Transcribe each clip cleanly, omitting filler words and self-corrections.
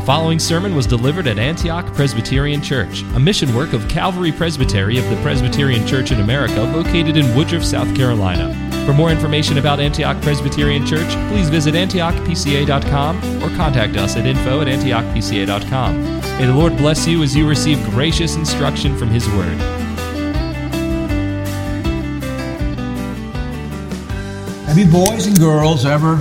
following sermon was delivered at Antioch Presbyterian Church, a mission work of Calvary Presbytery of the Presbyterian Church in America located in Woodruff, South Carolina. For more information about Antioch Presbyterian Church, please visit antiochpca.com or contact us at info@antiochpca.com. May the Lord bless you as you receive gracious instruction from His Word. Have you boys and girls ever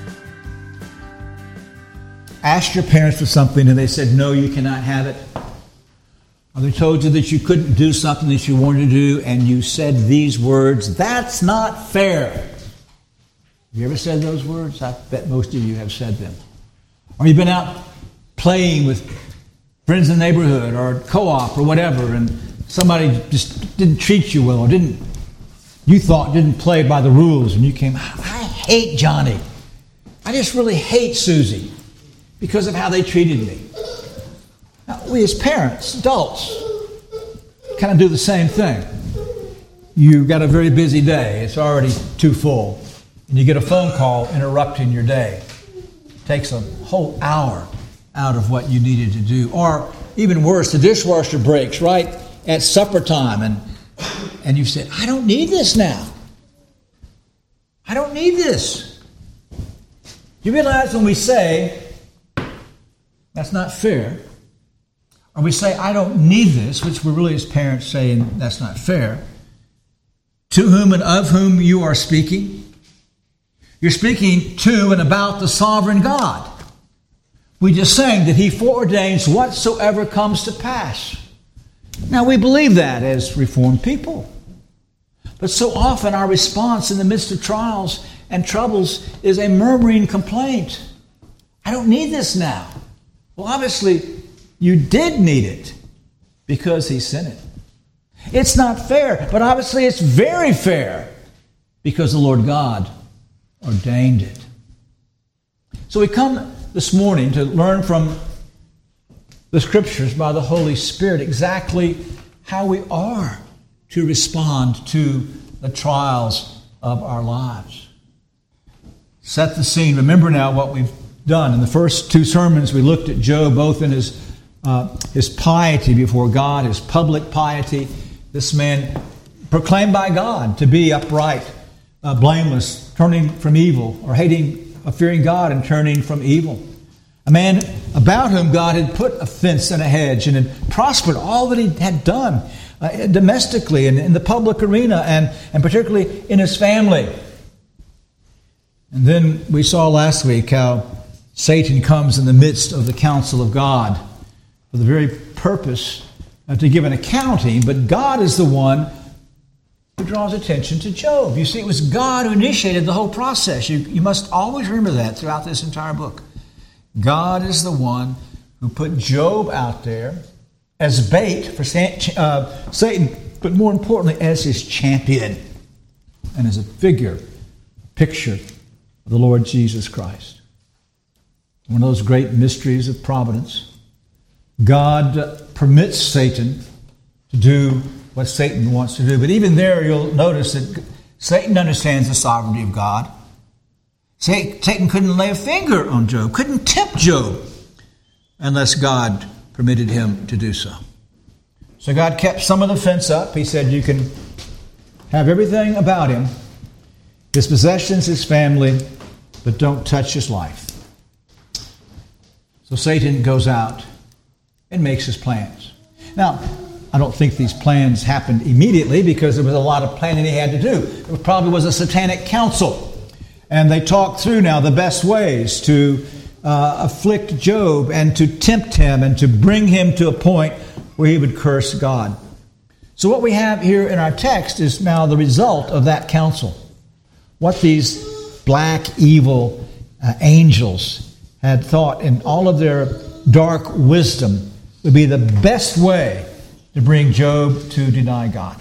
asked your parents for something and they said, no, you cannot have it? Or they told you that you couldn't do something that you wanted to do and you said these words, that's not fair. Have you ever said those words? I bet most of you have said them. Or you've been out playing with friends in the neighborhood or co-op or whatever and somebody just didn't treat you well or didn't play by the rules and you came, I hate Johnny. I just really hate Susie because of how they treated me. Now, we as parents, adults, kind of do the same thing. You've got a very busy day. It's already too full. And you get a phone call interrupting your day. It takes a whole hour out of what you needed to do. Or even worse, the dishwasher breaks right at supper time and you said, I don't need this now. I don't need this. You realize when we say, that's not fair, or we say, I don't need this, which we're really as parents saying that's not fair, to whom and of whom you are speaking. You're speaking to and about the sovereign God. We just sang that He foreordains whatsoever comes to pass. Now we believe that as Reformed people. But so often our response in the midst of trials and troubles is a murmuring complaint. I don't need this now. Well, obviously, you did need it because He sent it. It's not fair, but obviously it's very fair because the Lord God ordained it. So we come this morning to learn from the Scriptures by the Holy Spirit exactly how we are to respond to the trials of our lives. Set the scene. Remember now what we've done. In the first two sermons, we looked at Job, both in his piety before God, his public piety. This man proclaimed by God to be upright, blameless, turning from evil, or fearing God and turning from evil. A man about whom God had put a fence and a hedge and had prospered all that he had done domestically and in the public arena and particularly in his family. And then we saw last week how Satan comes in the midst of the counsel of God for the very purpose to give an accounting, but God is the one who draws attention to Job. You see, it was God who initiated the whole process. You must always remember that throughout this entire book. God is the one who put Job out there as bait for Satan, but more importantly, as his champion and as a picture of the Lord Jesus Christ. One of those great mysteries of providence. God permits Satan to do what Satan wants to do. But even there, you'll notice that Satan understands the sovereignty of God. Satan couldn't lay a finger on Job, couldn't tempt Job unless God permitted him to do so. So God kept some of the fence up. He said, you can have everything about him, his possessions, his family, but don't touch his life. So Satan goes out and makes his plans. Now, I don't think these plans happened immediately because there was a lot of planning he had to do. It probably was a satanic council. And they talked through now the best ways to afflict Job and to tempt him and to bring him to a point where he would curse God. So what we have here in our text is now the result of that counsel. What these black, evil angels had thought in all of their dark wisdom would be the best way to bring Job to deny God.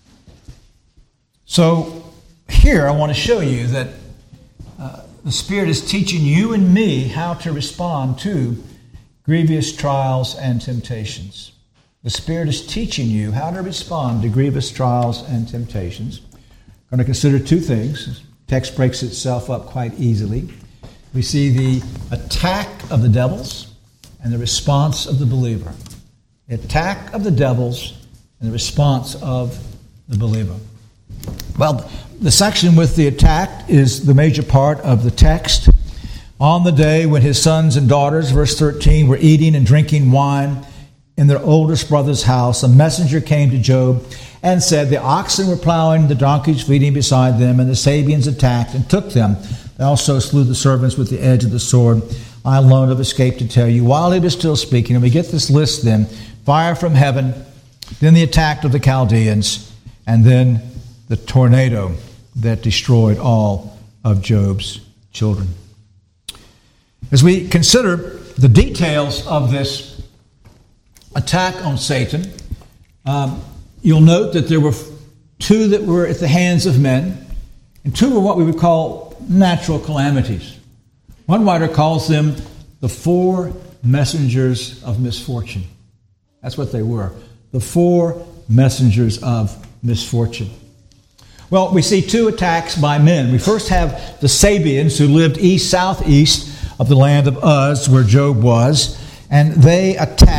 So here I want to show you that the Spirit is teaching you and me how to respond to grievous trials and temptations. The Spirit is teaching you how to respond to grievous trials and temptations. We're going to consider two things. The text breaks itself up quite easily. We see the attack of the devils and the response of the believer. The attack of the devils and the response of the believer. Well, the section with the attack is the major part of the text. On the day when his sons and daughters, verse 13, were eating and drinking wine in their oldest brother's house, a messenger came to Job and said, the oxen were plowing, the donkeys feeding beside them, and the Sabeans attacked and took them. They also slew the servants with the edge of the sword. I alone have escaped to tell you. While he was still speaking, and we get this list then, fire from heaven, then the attack of the Chaldeans, and then the tornado that destroyed all of Job's children. As we consider the details of this attack on Satan, you'll note that there were two that were at the hands of men, and two were what we would call natural calamities. One writer calls them the four messengers of misfortune. That's what they were, the four messengers of misfortune. Well, we see two attacks by men. We first have the Sabeans, who lived southeast of the land of Uz, where Job was, and they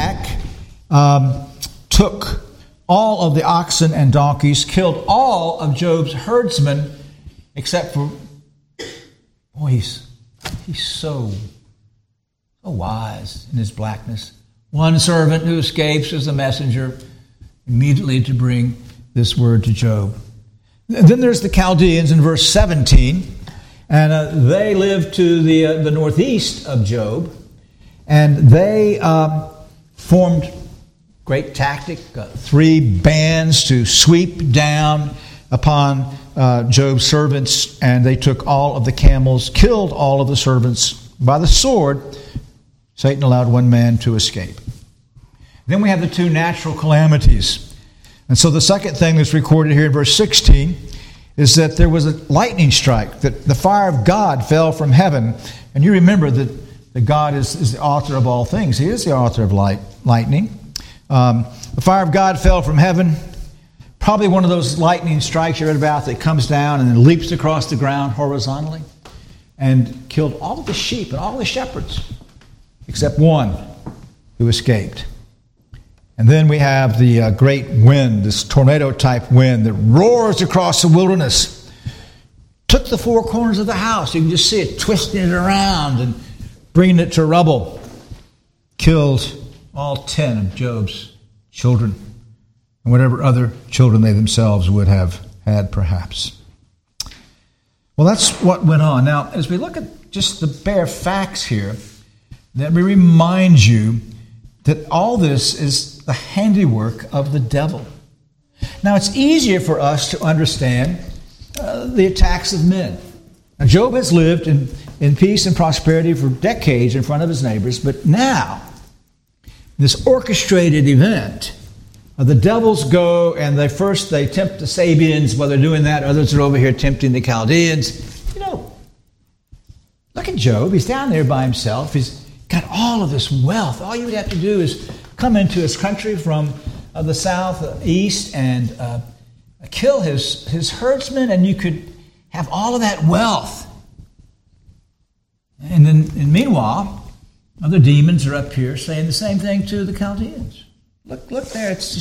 took all of the oxen and donkeys, killed all of Job's herdsmen, except for, he's so wise in his blackness. One servant who escapes as a messenger immediately to bring this word to Job. Then there's the Chaldeans in verse 17, and they live to the northeast of Job, and they formed great tactic, 3 bands to sweep down upon Job's servants, and they took all of the camels, killed all of the servants by the sword. Satan allowed one man to escape. Then we have the two natural calamities. And so the second thing that's recorded here in verse 16 is that there was a lightning strike, that the fire of God fell from heaven. And you remember that God is the author of all things. He is the author of lightning. The fire of God fell from heaven. Probably one of those lightning strikes you read about that comes down and then leaps across the ground horizontally and killed all of the sheep and all the shepherds except one who escaped. And then we have the great wind, this tornado-type wind that roars across the wilderness. Took the 4 corners of the house. You can just see it twisting it around and bringing it to rubble. Killed all 10 of Job's children and whatever other children they themselves would have had, perhaps. Well, that's what went on. Now, as we look at just the bare facts here, let me remind you that all this is the handiwork of the devil. Now, it's easier for us to understand the attacks of men. Now, Job has lived in peace and prosperity for decades in front of his neighbors, but now, this orchestrated event, the devils go and they tempt the Sabeans. While they're doing that, others are over here tempting the Chaldeans. Look at Job. He's down there by himself. He's got all of this wealth. All you would have to do is come into his country from the southeast and kill his herdsmen, and you could have all of that wealth. And meanwhile, other demons are up here saying the same thing to the Chaldeans. Look there. It's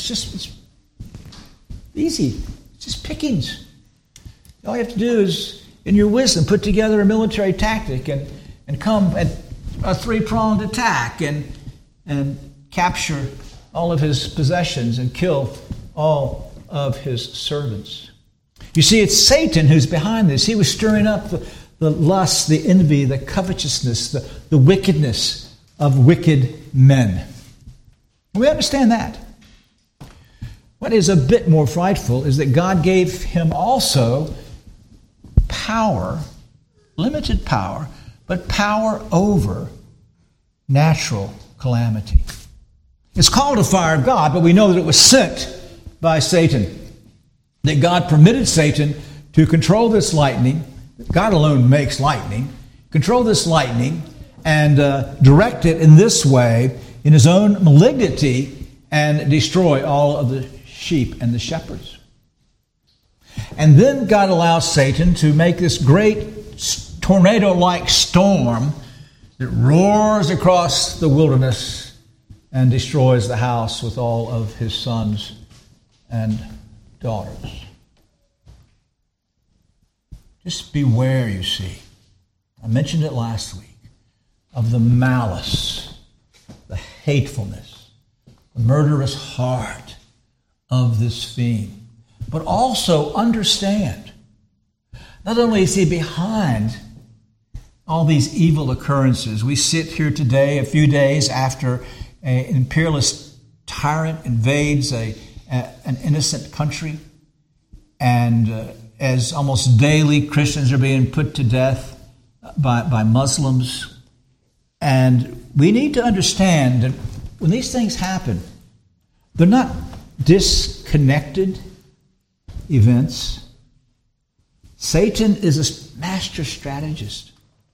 easy. It's just pickings. All you have to do is, in your wisdom, put together a military tactic and come at a 3-pronged attack and capture all of his possessions and kill all of his servants. You see, it's Satan who's behind this. He was stirring up the lust, the envy, the covetousness, the wickedness of wicked men. We understand that. What is a bit more frightful is that God gave him also power, limited power, but power over natural calamity. It's called a fire of God, but we know that it was sent by Satan. That God permitted Satan to control this lightning. God alone makes lightning. Control this lightning and direct it in this way in his own malignity and destroy all of the sheep and the shepherds. And then God allows Satan to make this great tornado-like storm It roars across the wilderness and destroys the house with all of his sons and daughters. Just beware, you see. I mentioned it last week, of the malice, the hatefulness, the murderous heart of this fiend. But also understand, not only is he behind all these evil occurrences, we sit here today, a few days after an imperialist tyrant invades an innocent country, and as almost daily Christians are being put to death by Muslims. And we need to understand that when these things happen, they're not disconnected events. Satan is a master strategist.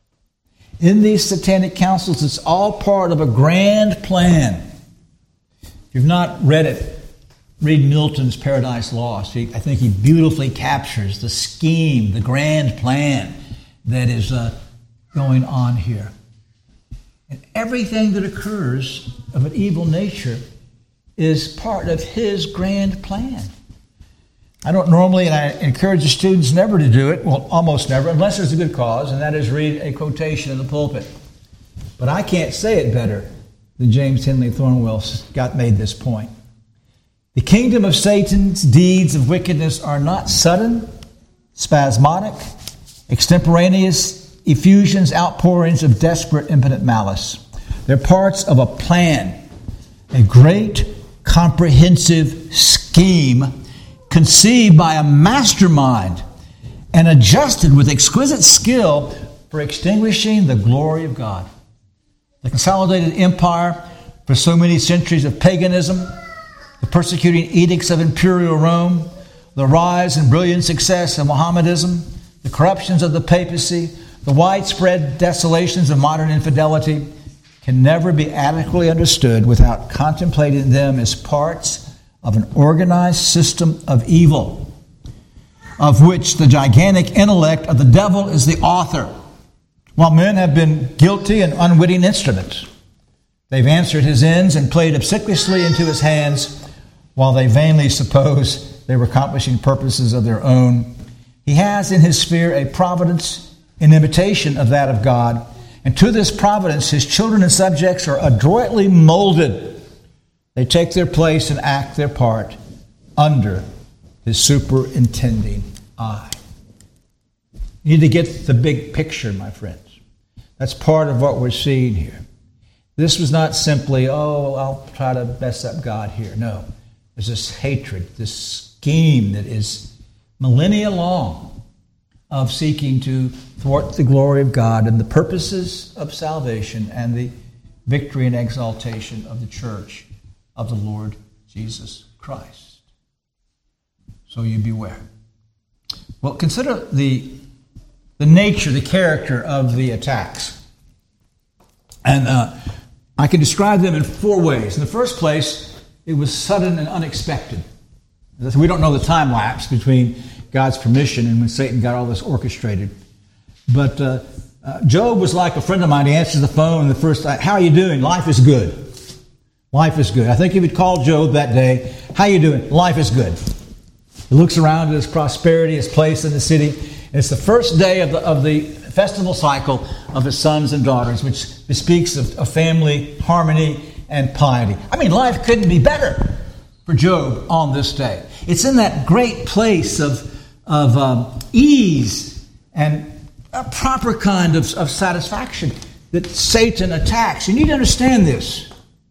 In these satanic councils, it's all part of a grand plan. If you've not read it, read Milton's Paradise Lost. I think he beautifully captures the scheme, the grand plan that is going on here. And everything that occurs of an evil nature is part of his grand plan. I don't normally, and I encourage the students never to do it, well, almost never, unless there's a good cause, and that is read a quotation in the pulpit. But I can't say it better than James Henley Thornwell made this point. The kingdom of Satan's deeds of wickedness are not sudden, spasmodic, extemporaneous effusions, outpourings of desperate, impotent malice. They're parts of a plan, a great, comprehensive scheme conceived by a mastermind and adjusted with exquisite skill for extinguishing the glory of God. The consolidated empire for so many centuries of paganism, the persecuting edicts of imperial Rome, the rise and brilliant success of Mohammedanism, the corruptions of the papacy, the widespread desolations of modern infidelity can never be adequately understood without contemplating them as parts of an organized system of evil, of which the gigantic intellect of the devil is the author, while men have been guilty and unwitting instruments. They've answered his ends and played obsequiously into his hands, while they vainly suppose they were accomplishing purposes of their own. He has in his sphere a providence in imitation of that of God, and to this providence his children and subjects are adroitly molded. They take their place and act their part under his superintending eye. You need to get the big picture, my friends. That's part of what we're seeing here. This was not simply, I'll try to mess up God here. No. There's this hatred, this scheme that is millennia long of seeking to thwart the glory of God and the purposes of salvation and the victory and exaltation of the church of the Lord Jesus Christ. So you beware. Well, consider the nature, the character of the attacks. And I can describe them in four ways. In the first place, it was sudden and unexpected. We don't know the time lapse between God's permission and when Satan got all this orchestrated. But Job was like a friend of mine. He answers the phone the first time. How are you doing? Life is good. Life is good. I think if he'd called Job that day, how you doing? Life is good. He looks around at his prosperity, his place in the city. And it's the first day of the festival cycle of his sons and daughters, which bespeaks of family harmony and piety. I mean, life couldn't be better for Job on this day. It's in that great place of ease and a proper kind of satisfaction that Satan attacks. You need to understand this.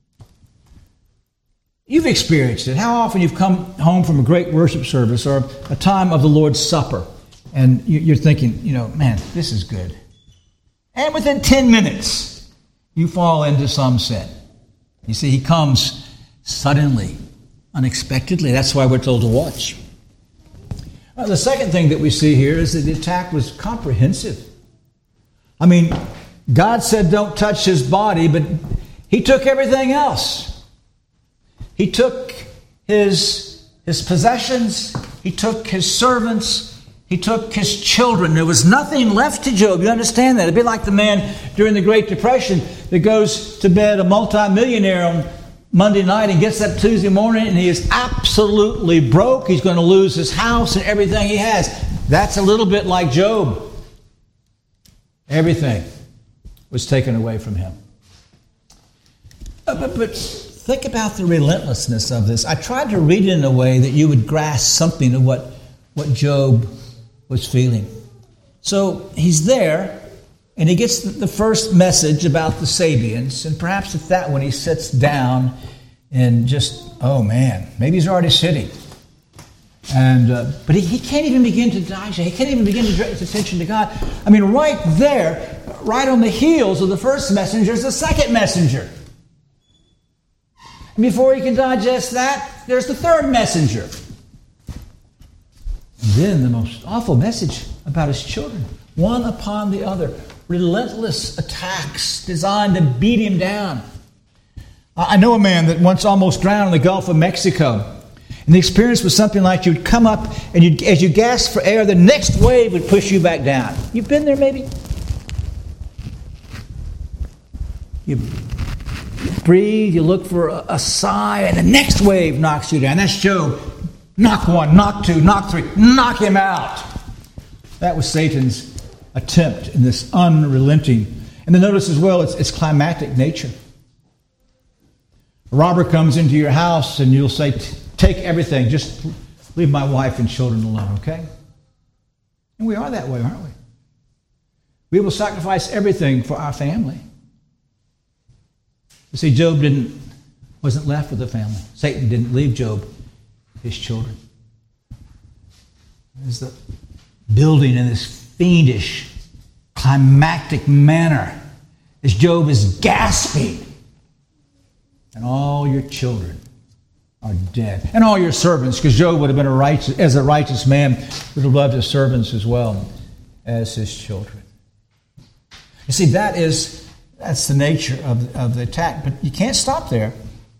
You've experienced it. How often you've come home from a great worship service or a time of the Lord's Supper, and you're thinking, man, this is good. And within 10 minutes, you fall into some sin. You see, he comes suddenly, unexpectedly. That's why we're told to watch. The second thing that we see here is that the attack was comprehensive. I mean, God said don't touch his body, but he took everything else. He took his possessions, he took his servants, He took his children. There was nothing left to Job. You understand that? It'd be like the man during the Great Depression that goes to bed a multimillionaire on Monday night and gets up Tuesday morning and he is absolutely broke. He's going to lose his house and everything he has. That's a little bit like Job. Everything was taken away from him. But think about the relentlessness of this. I tried to read it in a way that you would grasp something of what Job was feeling. So he's there, and he gets the first message about the Sabians, and perhaps at that one he sits down and just, oh man, maybe he's already sitting. But he can't even begin to digest. He can't even begin to direct his attention to God. I mean, right there, right on the heels of the first messenger is the second messenger. And before he can digest that, there's the third messenger. And then the most awful message about his children, one upon the other. Relentless attacks designed to beat him down. I know a man that once almost drowned in the Gulf of Mexico. And the experience was something like you'd come up and as you gasped for air, the next wave would push you back down. You've been there maybe? You breathe, you look for a sigh, and the next wave knocks you down. That's Job. Knock one, knock two, knock three, knock him out. That was Satan's attempt in this unrelenting. And then notice as well, it's climactic nature. A robber comes into your house and you'll say, take everything, just leave my wife and children alone, okay? And we are that way, aren't we? We will sacrifice everything for our family. You see, Job wasn't left with a family. Satan didn't leave Job his children. There's the building in this fiendish, climactic manner as Job is gasping. And all your children are dead. And all your servants, because Job would have been a righteous man, would have loved his servants as well as his children. You see, that's the nature of the attack. But you can't stop there.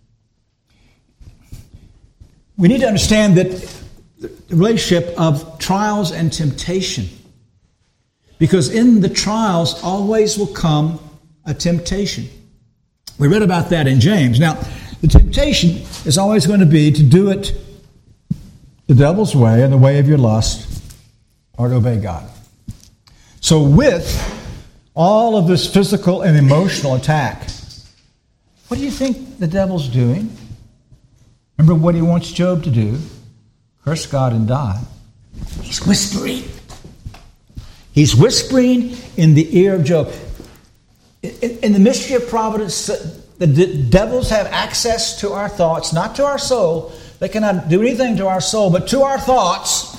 We need to understand that the relationship of trials and temptation. Because in the trials always will come a temptation. We read about that in James. Now, the temptation is always going to be to do it the devil's way and the way of your lust, or to obey God. So with all of this physical and emotional attack, what do you think the devil's doing? Remember what he wants Job to do? Curse God and die. He's whispering. He's whispering in the ear of Job. In the mystery of providence, the devils have access to our thoughts, not to our soul. They cannot do anything to our soul, but to our thoughts.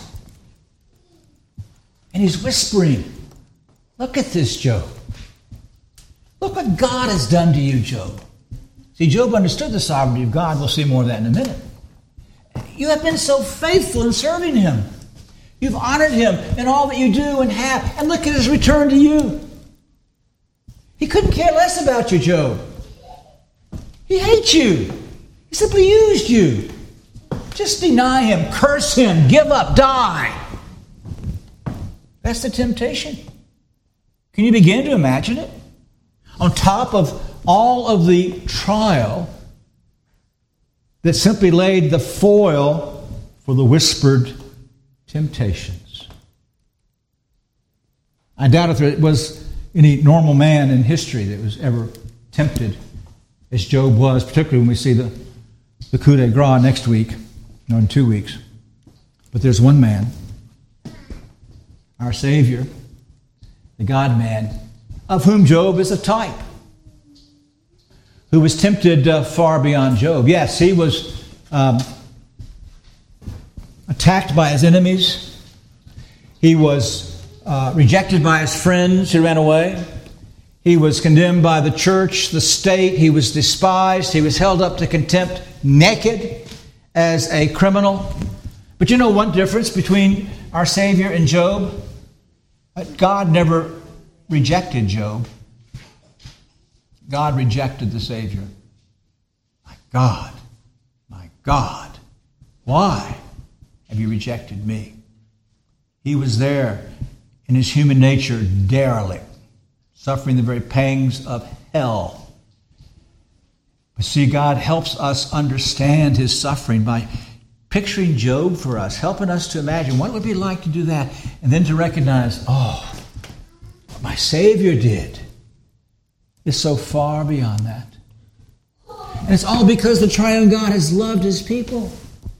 And he's whispering, look at this, Job. Look what God has done to you, Job. See, Job understood the sovereignty of God. We'll see more of that in a minute. You have been so faithful in serving him. You've honored him in all that you do and have. And look at his return to you. He couldn't care less about you, Job. He hates you. He simply used you. Just deny him, curse him, give up, die. That's the temptation. Can you begin to imagine it? On top of all of the trial that simply laid the foil for the whispered temptations. I doubt if there was any normal man in history that was ever tempted as Job was, particularly when we see the coup de grace next week, or in 2 weeks. But there's one man, our Savior, the God-man, of whom Job is a type, who was tempted far beyond Job. Yes, he was attacked by his enemies. He was rejected by his friends who ran away. He was condemned by the church, the state. He was despised. He was held up to contempt naked as a criminal. But you know one difference between our Savior and Job? God never rejected Job. God rejected the Savior. My God, why have you rejected me? He was there in his human nature, derelict, suffering the very pangs of hell. But see, God helps us understand his suffering by picturing Job for us, helping us to imagine what it would be like to do that, and then to recognize, oh, what my Savior did is so far beyond that. And it's all because the triune God has loved his people.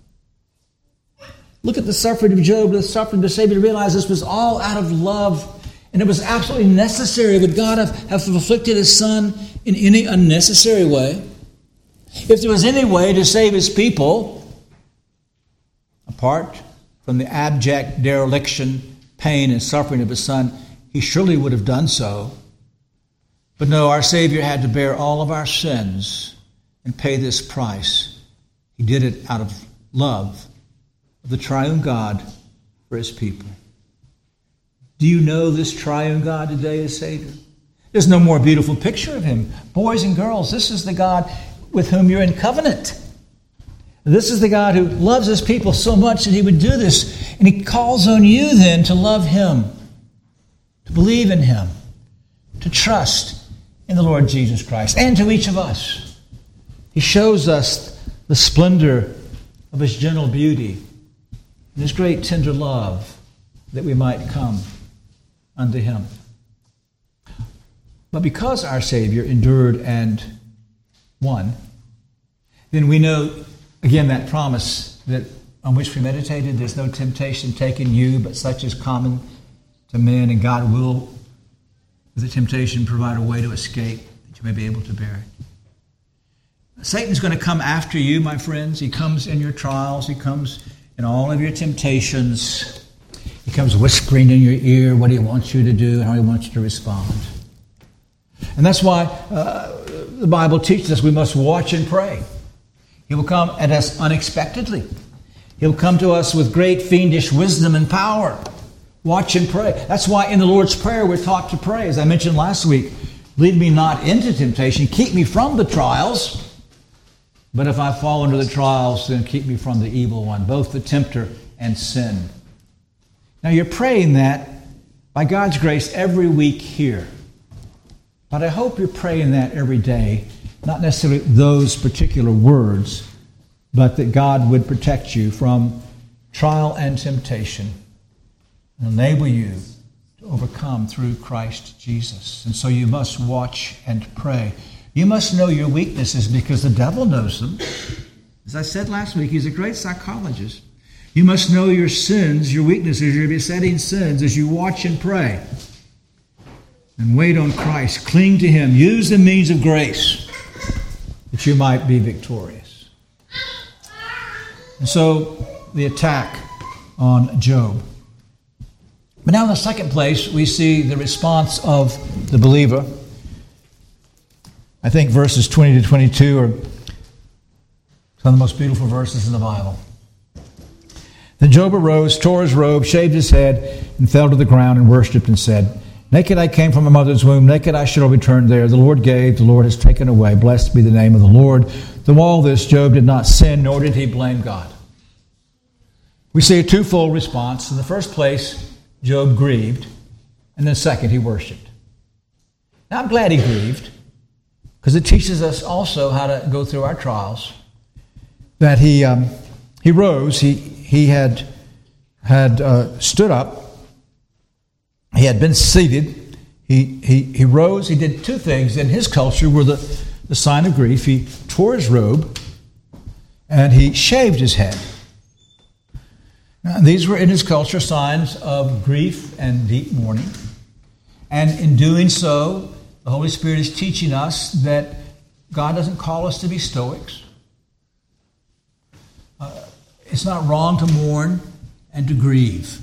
Look at the suffering of Job, the suffering of the Savior, to realize this was all out of love. And it was absolutely necessary. Would God have afflicted his son in any unnecessary way? If there was any way to save his people, apart from the abject dereliction, pain, and suffering of his son, he surely would have done so. But no, our Savior had to bear all of our sins and pay this price. He did it out of love of the triune God for his people. Do you know this triune God today as Savior? There's no more beautiful picture of him. Boys and girls, this is the God with whom you're in covenant. This is the God who loves his people so much that he would do this. And he calls on you then to love him, to believe in him, to trust in the Lord Jesus Christ, and to each of us. He shows us the splendor of his gentle beauty and his great tender love that we might come unto him. But because our Savior endured and won, then we know, again, that promise that on which we meditated, there's no temptation taken you, but such is common to men, and God will, with the temptation, provide a way to escape that you may be able to bear it. Satan's going to come after you, my friends. He comes in your trials. He comes in all of your temptations. He comes whispering in your ear what he wants you to do and how he wants you to respond. And that's why the Bible teaches us we must watch and pray. He will come at us unexpectedly. He'll come to us with great fiendish wisdom and power. Watch and pray. That's why in the Lord's Prayer we're taught to pray. As I mentioned last week, lead me not into temptation. Keep me from the trials. But if I fall into the trials, then keep me from the evil one, both the tempter and sin. Now you're praying that by God's grace every week here. But I hope you're praying that every day, not necessarily those particular words, but that God would protect you from trial and temptation and enable you to overcome through Christ Jesus. And so you must watch and pray. You must know your weaknesses because the devil knows them. As I said last week, he's a great psychologist. You must know your sins, your weaknesses, your besetting sins as you watch and pray. And wait on Christ. Cling to him. Use the means of grace that you might be victorious. And so the attack on Job. But now in the second place, we see the response of the believer. I think verses 20 to 22 are some of the most beautiful verses in the Bible. Then Job arose, tore his robe, shaved his head, and fell to the ground and worshipped and said, Naked I came from my mother's womb, naked I shall return there. The Lord gave, the Lord has taken away. Blessed be the name of the Lord. Through all this, Job did not sin, nor did he blame God. We see a twofold response. In the first place, Job grieved, and then second, he worshipped. Now, I'm glad he grieved, because it teaches us also how to go through our trials. That he rose, he had stood up, he had been seated, he rose, he did two things in his culture were the sign of grief. He tore his robe and he shaved his head. Now, these were in his culture signs of grief and deep mourning. And in doing so, the Holy Spirit is teaching us that God doesn't call us to be stoics. It's not wrong to mourn and to grieve.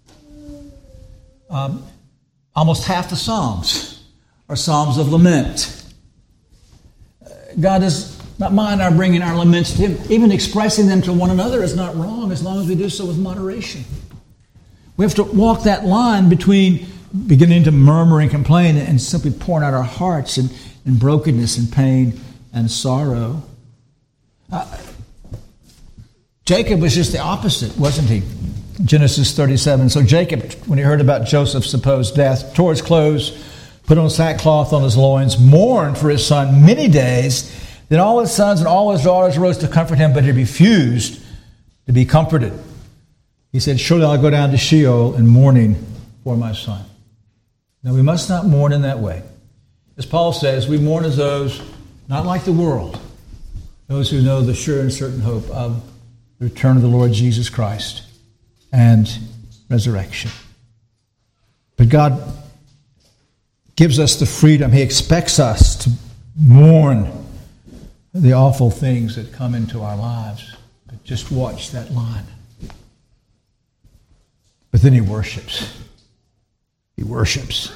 Almost half the Psalms are Psalms of lament. God does not mind our bringing our laments to him. Even expressing them to one another is not wrong as long as we do so with moderation. We have to walk that line between beginning to murmur and complain and simply pouring out our hearts in brokenness and pain and sorrow. Jacob was just the opposite, wasn't he? Genesis 37. So Jacob, when he heard about Joseph's supposed death, tore his clothes, put on sackcloth on his loins, mourned for his son many days. Then all his sons and all his daughters arose to comfort him, but he refused to be comforted. He said, surely I'll go down to Sheol in mourning for my son. Now we must not mourn in that way. As Paul says, we mourn as those, not like the world, those who know the sure and certain hope of the return of the Lord Jesus Christ and resurrection. But God gives us the freedom. He expects us to mourn the awful things that come into our lives. But just watch that line. But then he worships. He worships.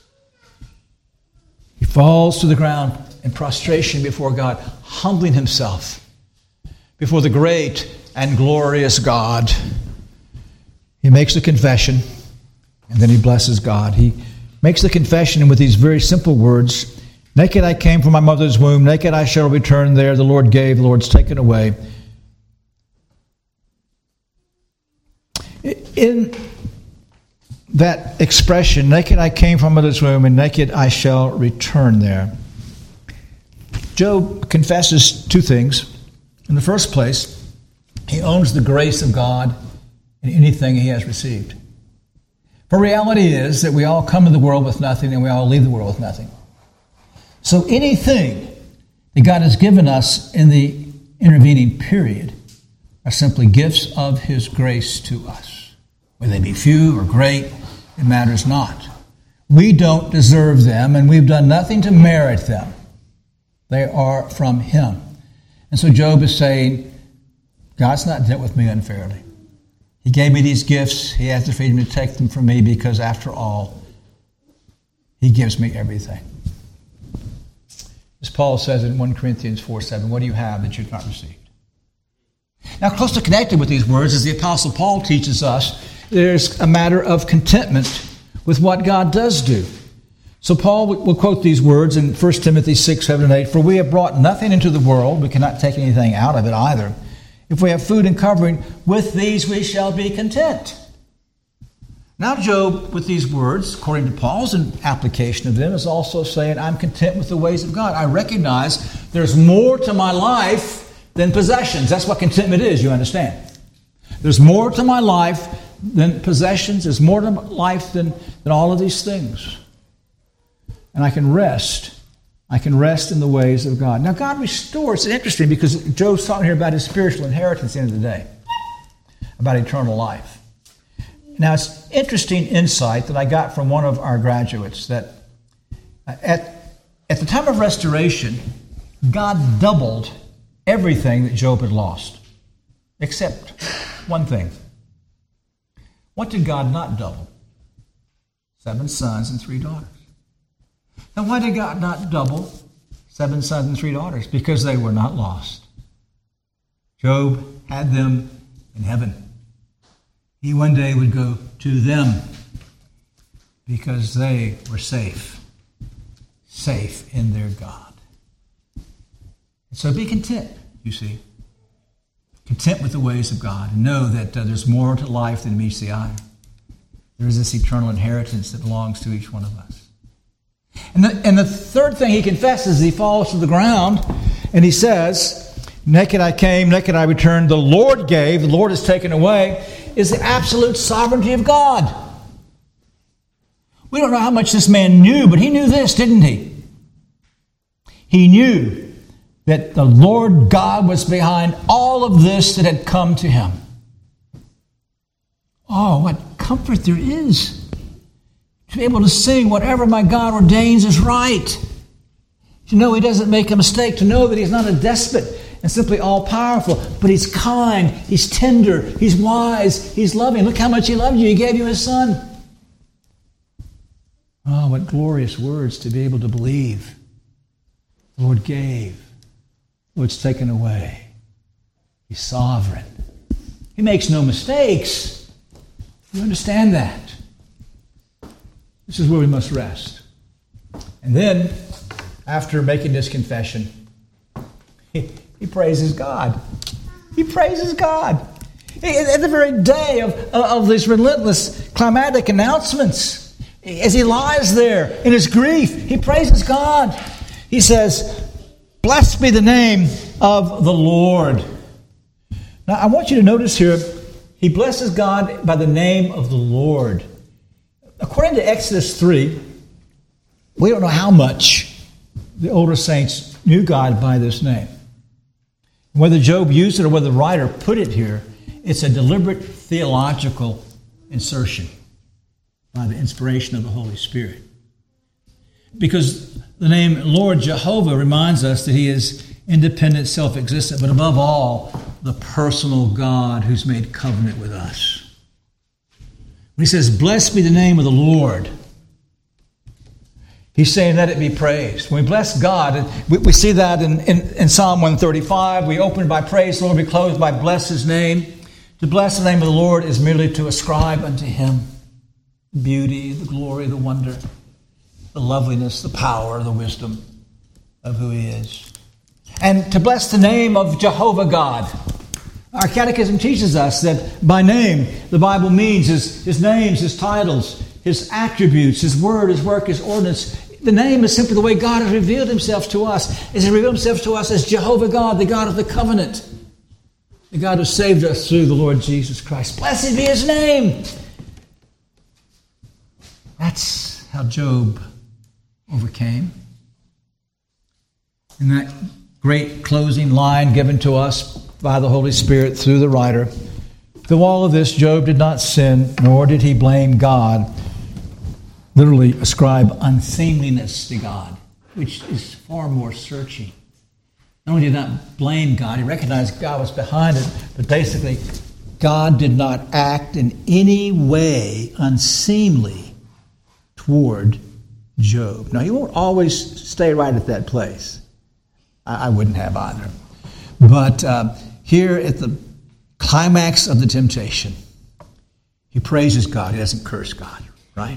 He falls to the ground in prostration before God, humbling himself before the great and glorious God. He makes the confession, and then he blesses God. He makes the confession with these very simple words. Naked I came from my mother's womb, naked I shall return there. The Lord gave, the Lord's taken away. In that expression, naked I came from my mother's womb, and naked I shall return there, Job confesses two things. In the first place, he owns the grace of God in anything he has received. For reality is that we all come to the world with nothing, and we all leave the world with nothing. So anything that God has given us in the intervening period are simply gifts of his grace to us. Whether they be few or great, it matters not. We don't deserve them, and we've done nothing to merit them. They are from him. And so Job is saying, God's not dealt with me unfairly. He gave me these gifts. He has the freedom to take them from me because, after all, he gives me everything. As Paul says in 1 Corinthians 4:7, what do you have that you've not received? Now, closely connected with these words, as the Apostle Paul teaches us, there's a matter of contentment with what God does do. So Paul will quote these words in 1 Timothy 6:7 and 8, for we have brought nothing into the world, we cannot take anything out of it either. If we have food and covering, with these we shall be content. Now Job, with these words, according to Paul's application of them, is also saying, I'm content with the ways of God. I recognize there's more to my life than possessions. That's what contentment is, you understand. There's more to my life than possessions. There's more to my life than all of these things. And I can rest. I can rest in the ways of God. Now, God restores. It's interesting because Job's talking here about his spiritual inheritance at the end of the day, about eternal life. Now, it's interesting insight that I got from one of our graduates that at the time of restoration, God doubled everything that Job had lost, except one thing. What did God not double? 7 sons and 3 daughters. Now, why did God not double 7 sons and 3 daughters? Because they were not lost. Job had them in heaven. He one day would go to them because they were safe in their God. And so be content, you see. Content with the ways of God, and know that there's more to life than meets the eye. There is this eternal inheritance that belongs to each one of us. And the third thing he confesses, he falls to the ground, and he says, naked I came, naked I returned, the Lord gave, the Lord has taken away, is the absolute sovereignty of God. We don't know how much this man knew, but he knew this, didn't he? He knew that the Lord God was behind all of this that had come to him. Oh, what comfort there is to be able to sing, whatever my God ordains is right. To know he doesn't make a mistake, to know that he's not a despot and simply all-powerful, but he's kind, he's tender, he's wise, he's loving. Look how much he loved you. He gave you his son. Oh, what glorious words to be able to believe. The Lord gave. The Lord's taken away. He's sovereign. He makes no mistakes. You understand that? This is where we must rest. And then, after making this confession, he praises God. He praises God. At the very day of these relentless climatic announcements, as he lies there in his grief, he praises God. He says, "Blessed be the name of the Lord." Now, I want you to notice here, he blesses God by the name of the Lord. According to Exodus 3, we don't know how much the older saints knew God by this name. Whether Job used it or whether the writer put it here, it's a deliberate theological insertion by the inspiration of the Holy Spirit. Because the name Lord Jehovah reminds us that he is independent, self-existent, but above all, the personal God who's made covenant with us. When he says, "Blessed be the name of the Lord," he's saying, "Let it be praised." When we bless God, we see that in Psalm 135. We open by praise the Lord, we close by bless his name. To bless the name of the Lord is merely to ascribe unto him the beauty, the glory, the wonder, the loveliness, the power, the wisdom of who he is. And to bless the name of Jehovah God. Our catechism teaches us that by name, the Bible means his names, his titles, his attributes, his word, his work, his ordinance. The name is simply the way God has revealed himself to us. He's revealed himself to us as Jehovah God, the God of the covenant. The God who saved us through the Lord Jesus Christ. Blessed be his name. That's how Job overcame. In that great closing line given to us by the Holy Spirit through the writer, through all of this, Job did not sin, nor did he blame God, literally ascribe unseemliness to God, which is far more searching. Not only did he not blame God, he recognized God was behind it, but basically, God did not act in any way unseemly toward Job. Now, he won't always stay right at that place. I wouldn't have either. But here at the climax of the temptation, he praises God. He doesn't curse God, right?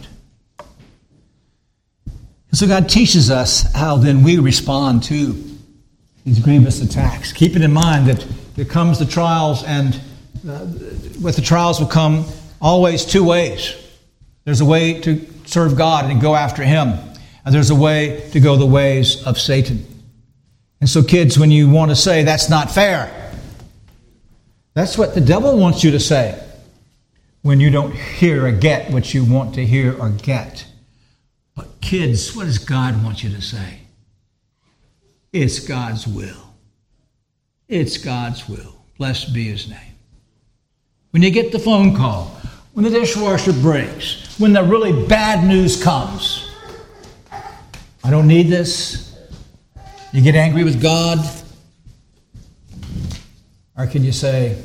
And so God teaches us how then we respond to these grievous attacks. Keep it in mind that there comes the trials, and with the trials will come always two ways. There's a way to serve God and go after him, and there's a way to go the ways of Satan. And so kids, when you want to say, "That's not fair," that's what the devil wants you to say when you don't hear or get what you want to hear or get. But kids, what does God want you to say? It's God's will. It's God's will. Blessed be his name. When you get the phone call, when the dishwasher breaks, when the really bad news comes, "I don't need this," you get angry with God? Or can you say,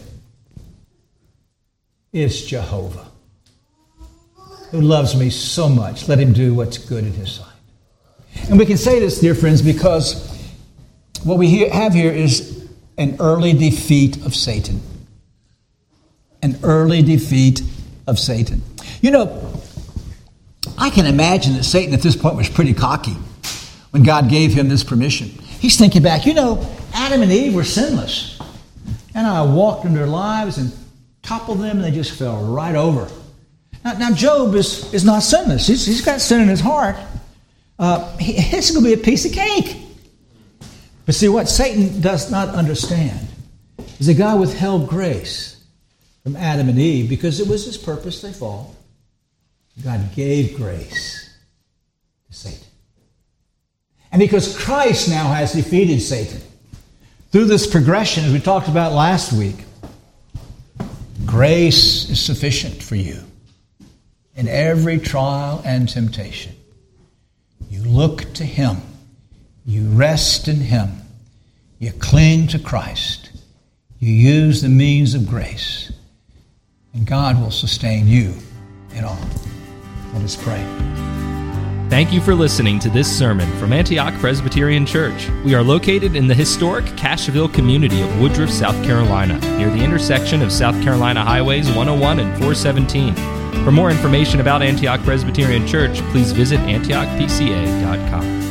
"It's Jehovah who loves me so much. Let him do what's good in his sight." And we can say this, dear friends, because what we have here is an early defeat of Satan. An early defeat of Satan. You know, I can imagine that Satan at this point was pretty cocky when God gave him this permission. He's thinking back, Adam and Eve were sinless. And I walked in their lives and toppled them, and they just fell right over. Now Job is not sinless. He's got sin in his heart. It's going to be a piece of cake. But see, what Satan does not understand is that God withheld grace from Adam and Eve because it was his purpose they fall. God gave grace to Satan. And because Christ now has defeated Satan, through this progression, as we talked about last week, grace is sufficient for you in every trial and temptation. You look to him. You rest in him. You cling to Christ. You use the means of grace. And God will sustain you in all. Let us pray. Thank you for listening to this sermon from Antioch Presbyterian Church. We are located in the historic Cashville community of Woodruff, South Carolina, near the intersection of South Carolina Highways 101 and 417. For more information about Antioch Presbyterian Church, please visit antiochpca.com.